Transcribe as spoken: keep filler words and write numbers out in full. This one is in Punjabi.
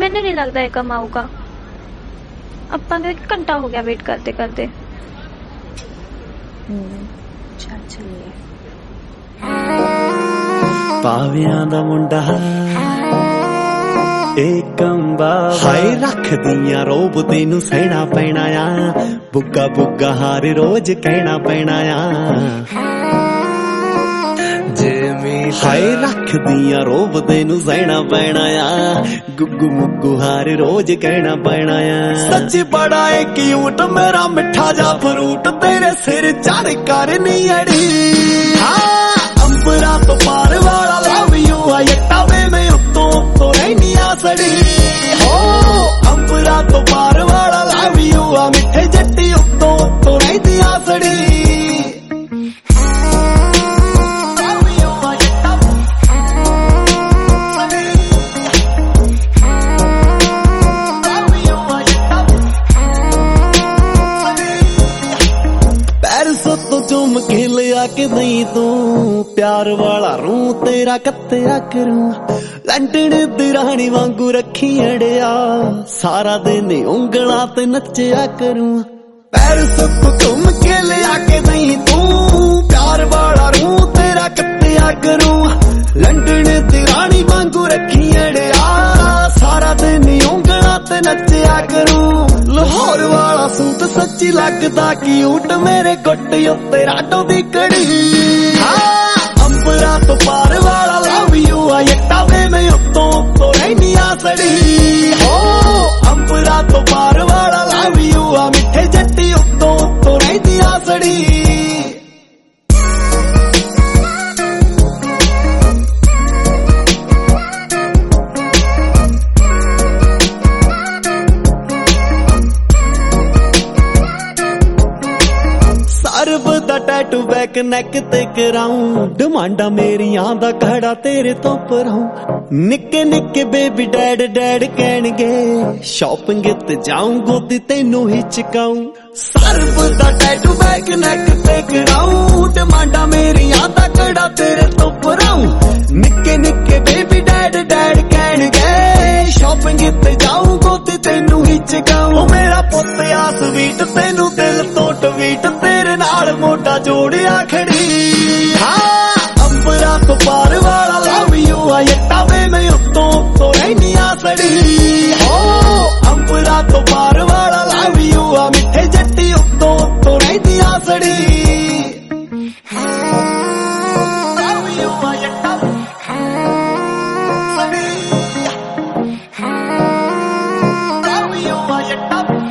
मैंने नहीं लगता है कम आऊगा। ਆਪਾਂ ਨੂੰ ਇੱਕ ਘੰਟਾ ਹੋ ਗਿਆ ਵੇਟ ਕਰਦੇ ਕਰਦੇ। ਚੱਲ ਚੱਲੀਏ। ਪਾਵਿਆਂ ਦਾ ਮੁੰਡਾ ਏ ਕੰਬਾ ਹਾਏ ਰੱਖਦੀਆਂ ਰੋਬ ਤੈਨੂੰ ਸਹਿਣਾ ਪੈਣਾ ਆ, ਬੁੱਗਾ ਬੁੱਗਾ ਹਾਰ ਰੋਜ਼ ਕਹਿਣਾ ਪੈਣਾ ਆ। ਹਾਏ ਰੱਖਦੀਆਂ ਰੋਬ ਤੈਨੂੰ ਸਹਿਣਾ ਪੈਣਾ ਆ, ਗੁੱਗੂ ਮੁੱਗੂ ਹਾਰ ਰੋਜ਼ ਕਹਿਣਾ ਪੈਣਾ ਆ। ਸੱਚ ਬੜਾ ਏ ਕਿਊਟ ਮੇਰਾ ਮਿੱਠਾ ਜਾ ਫਰੂਟ, ਤੇਰੇ ਸਿਰ ਚੜ ਕਰ ਨੀ ਅੜੀ। ਹਾਂ ਅੰਬਰਾਂ ਤੋਂ ਪਾਰ ਵਾਲਾ ਲਵ ਯੂ ਆ ਯੱਟਾ ਵੇ ਮੈਂ ਉੱਤੋਂ ਉੱਤੋਂ ਰਹਿਨੀ ਆ ਸੜੀ। ਹੋ ਅੰਬਰਾਂ ਤੋਂ ਪਾਰ ਵਾਲਾ ਲਵ ਯੂ ਆ ਮਿੱਠੇ ਜੱਟੀ ਉੱਤੋਂ ਉੱਤੋਂ ਰਹਿੰਦੀ ਆ ਸੜੀ। ਚੁੰਮ ਕੇ ਲਿਆ ਕਿ ਨਹੀਂ ਤੂੰ ਪਿਆਰ ਵਾਲਾ ਰੂ ਤੇਰਾ ਕੱਤਿਆ ਕਰੂ। ਲੰਡਨ ਦੀ ਰਾਣੀ ਵਾਂਗੂ ਰੱਖੀ ਅੜਿਆ, ਸਾਰਾ ਦਿਨ ਉਂਗਲਾਂ ਤੇ ਨੱਚਿਆ ਕਰੂ। ਪੈਰਿਸ ਤੋਂ ਚੁੰਮ ਕੇ ਲਿਆ ਕਿ ਨਹੀਂ ਤੂੰ ਪਿਆਰ ਵਾਲਾ ਰੂ ਤੇਰਾ ਕੱਤਿਆ ਕਰੂ। ਲੰਡਨ ਦੀ ਰਾਣੀ ਵਾਂਗੂ ਰੱਖੀ ਅੜਿਆ, ਸਾਰਾ ਦਿਨ ਉਂਗਲਾਂ ਤੇ ਨੱਚਿਆ ਕਰੂ। ਲਾਹੌਰ ਵਾਲਾ ਸੂਟ ਸੱਚੀ ਲੱਗਦਾ ਕਿਊਟ, ਮੇਰੇ ਗੁੱਟ ਉੱਤੇ ਰਾਡੋ ਦੀ ਕੜੀ। ਹਾਂ ਅੰਬਰਾਂ ਤੋਂ ਪਾਰ ਵਾਲਾ ਲਵ ਯੂ ਆ ਯੱਟਾ ਵੇ ਮੈਂ ਉੱਤੋਂ ਉੱਤੋਂ ਰਹਿਨੀ ਆ ਸੜੀ। ਹੋ ਅੰਬਰਾਂ ਤੋਂ ਪਾਰ ਵਾਲਾ ਲਵ ਯੂ ਆ ਮਿੱਠੇ ਜੱਟੀ ਉੱਤੋਂ ਉੱਤੋਂ ਰਹਿੰਦੀ ਆ ਸੜੀ। ਸਰਬ ਦਾ ਟੈਟੂ ਬੈਕ ਨੈਕ ਤੇ ਕਰਾਉਂ, ਡਿਮਾਂਡਾਂ ਮੇਰੀਆਂ ਦਾ ਘੜਾ ਤੇਰੇ ਤੋਂ ਪਰਾਉਂ। ਨਿੱਕੇ ਨਿੱਕੇ ਬੇਬੀ ਡੈਡ ਡੈਡ ਕਹਿਣਗੇ, ਸ਼ਾਪਿੰਗ ਤੇ ਜਾਊਂ ਗੋਦੀ ਤੈਨੂੰ ਹੀ ਚਕਾਉਂ। ਸਰਬ ਦਾ ਟੈਟੂ ਬੈਕ ਨੈਕ ਤੇ ਕਰਾਉਂ, ਡਿਮਾਂਡਾਂ ਮੇਰੀਆਂ ਦਾ ਘੜਾ ਤੇਰੇ ਤੋਂ ਪਰਾਉਂ। ਨਿੱਕੇ ਨਿੱਕੇ ਬੇਬੀ ਡੈਡ ਡੈਡ ਕਹਿਣਗੇ, ਸ਼ਾਪਿੰਗ ਤੇ ਜਾਊਂ ਗੋਦੀ ਤੈਨੂੰ ਹੀ ਚਕਾਉਂ। ਮੇਰਾ ਪੁੱਤ ਆ ਸਵੀਟ ਤੈਨੂੰ ਦਿਲ ਤੋਂ ਟਵੀਟ, ਤੇਰੇ ਨਾਲ ਮੋਢਾ ਜੋੜਿਆ ਖੜੀ। ਹਾਂ ਅੰਬਰਾਂ ਤੋਂ ਪਾਰ ਵਾਲਾ ਲਵ ਯੂ ਆ ਯੱਟਾ ਵੇ ਮੈਂ ਉੱਤੋਂ ਉੱਤੋਂ ਰਹਿਨੀ ਆ ਸੜੀ। ਹੋ ਅੰਬਰਾਂ ਤੋਂ ਪਾਰ ਵਾਲਾ ਲਵ ਯੂ ਆ ਮਿੱਠੇ ਜੱਟੀ ਉੱਤੋਂ ਉੱਤੋਂ ਰਹਿੰਦੀ ਆ ਸੜੀ। ਲਵ ਯੂ ਆ ਯੱਟਾ ਸੜੀ, ਲਵ ਯੂ ਆ ਯੱਟਾ।